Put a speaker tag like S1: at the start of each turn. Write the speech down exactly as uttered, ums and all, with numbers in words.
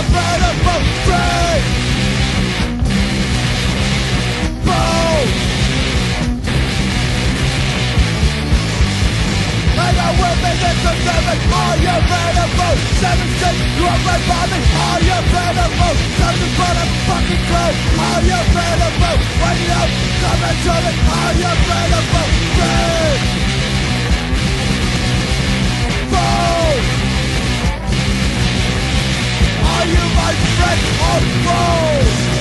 S1: available? Free! Boom! And I will be this for seven. Are you available? Seven six, you are right by me. Are you available? Seven for the fucking crew. Are you available? When you come into me, are you available? Free! Boom! Are you my friend or foe?